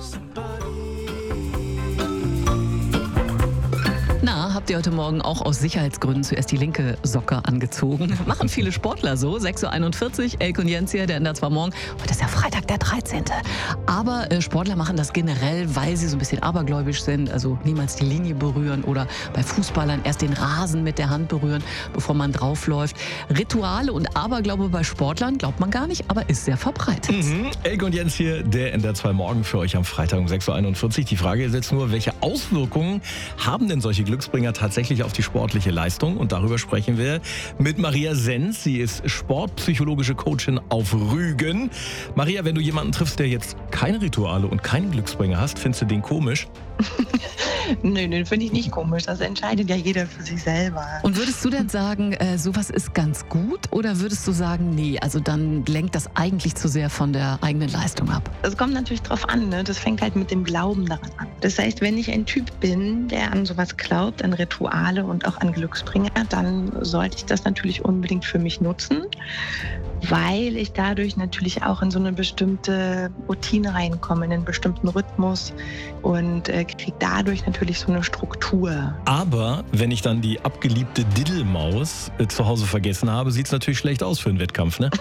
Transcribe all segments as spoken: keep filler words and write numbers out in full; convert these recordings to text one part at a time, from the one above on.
Na, habt ihr heute Morgen auch aus Sicherheitsgründen zuerst die linke Socke angezogen? Machen viele Sportler so. sechs Uhr einundvierzig, Elke und Jens hier, der ändert zwar morgen. Heute ist ja Freitag, der dreizehnte Aber äh, Sportler machen das generell, weil sie so ein bisschen abergläubisch sind. Also niemals die Linie berühren oder bei Fußballern erst den Rasen mit der Hand berühren, bevor man draufläuft. Rituale und Aberglaube bei Sportlern glaubt man gar nicht, aber ist sehr verbreitet. Mhm. Elke und Jens hier, der N D R zwei Morgen für euch am Freitag um sechs Uhr einundvierzig. Die Frage ist jetzt nur, welche Auswirkungen haben denn solche Glücksbringer tatsächlich auf die sportliche Leistung? Und darüber sprechen wir mit Maria Senz. Sie ist sportpsychologische Coachin auf Rügen. Maria, wenn du jemanden triffst, der jetzt keine Rituale und keinen Glücksbringer hast, findest du den komisch? Nö, den finde ich nicht komisch. Das entscheidet ja jeder für sich selber. Und würdest du denn sagen, äh, sowas ist ganz gut? Oder würdest du sagen, nee, also dann lenkt das eigentlich zu sehr von der eigenen Leistung ab? Das kommt natürlich drauf an, ne? Das fängt halt mit dem Glauben daran an. Das heißt, wenn ich ein Typ bin, der an sowas glaubt, an Rituale und auch an Glücksbringer, dann sollte ich das natürlich unbedingt für mich nutzen, weil ich dadurch natürlich auch in so eine bestimmte Routine reinkomme, in einen bestimmten Rhythmus und äh, kriege dadurch natürlich so eine Struktur. Aber wenn ich dann die abgeliebte Diddelmaus äh, zu Hause vergessen habe, sieht es natürlich schlecht aus für einen Wettkampf, ne?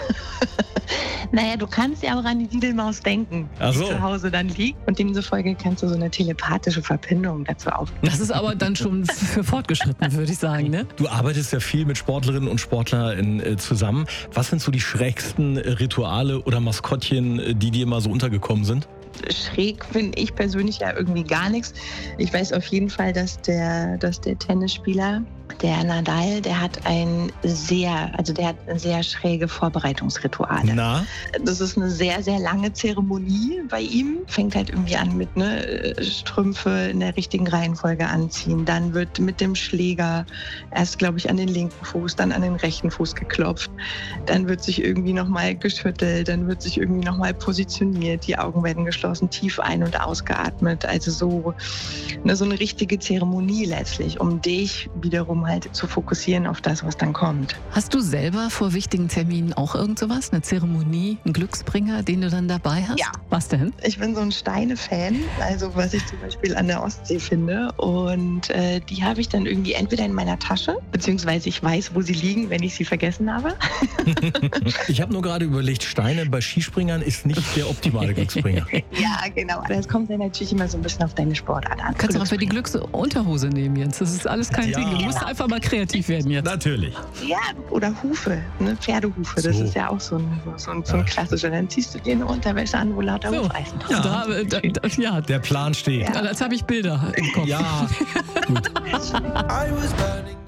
Naja, du kannst ja auch an die Diddelmaus denken, Ach so. die zu Hause dann liegt. Und demzufolge kannst du so eine telepathische Verbindung dazu aufbauen. Das ist aber dann schon für fortgeschritten, würde ich sagen, ne? Du arbeitest ja viel mit Sportlerinnen und Sportlern äh, zusammen. Was sind so die schrägsten äh, Rituale oder Maskottchen, äh, die dir mal so untergekommen sind? Schräg finde ich persönlich ja irgendwie gar nichts. Ich weiß auf jeden Fall, dass der, dass der Tennisspieler, der Nadal, der hat ein sehr, also der hat sehr schräge Vorbereitungsrituale. Na? Das ist eine sehr, sehr lange Zeremonie bei ihm. Fängt halt irgendwie an mit ne, Strümpfe in der richtigen Reihenfolge anziehen. Dann wird mit dem Schläger erst, glaube ich, an den linken Fuß, dann an den rechten Fuß geklopft. Dann wird sich irgendwie nochmal geschüttelt, dann wird sich irgendwie nochmal positioniert. Die Augen werden geschlossen, tief ein- und ausgeatmet. Also so, ne, so eine richtige Zeremonie letztlich, um dich wiederum halt zu fokussieren auf das, was dann kommt. Hast du selber vor wichtigen Terminen auch irgend sowas? Eine Zeremonie, einen Glücksbringer, den du dann dabei hast? Ja. Was denn? Ich bin so ein Steine-Fan, also was ich zum Beispiel an der Ostsee finde. Und äh, die habe ich dann irgendwie entweder in meiner Tasche, beziehungsweise ich weiß, wo sie liegen, wenn ich sie vergessen habe. Ich habe nur gerade überlegt, Steine bei Skispringern ist nicht der optimale Glücksbringer. Ja, genau. Aber das kommt dann natürlich immer so ein bisschen auf deine Sportart an. Kannst du auch für die Glücksunterhose nehmen, Jens. Das ist alles kein Ja. Ding. Du musst einfach mal kreativ werden jetzt. Natürlich. Ja, oder Hufe, ne? Pferdehufe. Das So. ist ja auch so ein, so ein, so ein klassischer. Dann ziehst du dir eine Unterwäsche an, wo lauter So. Hufeisen drauf Ja. Da, da, da, ja, Der Plan steht. Ja. jetzt habe ich Bilder im Kopf. Ja, gut. I was burning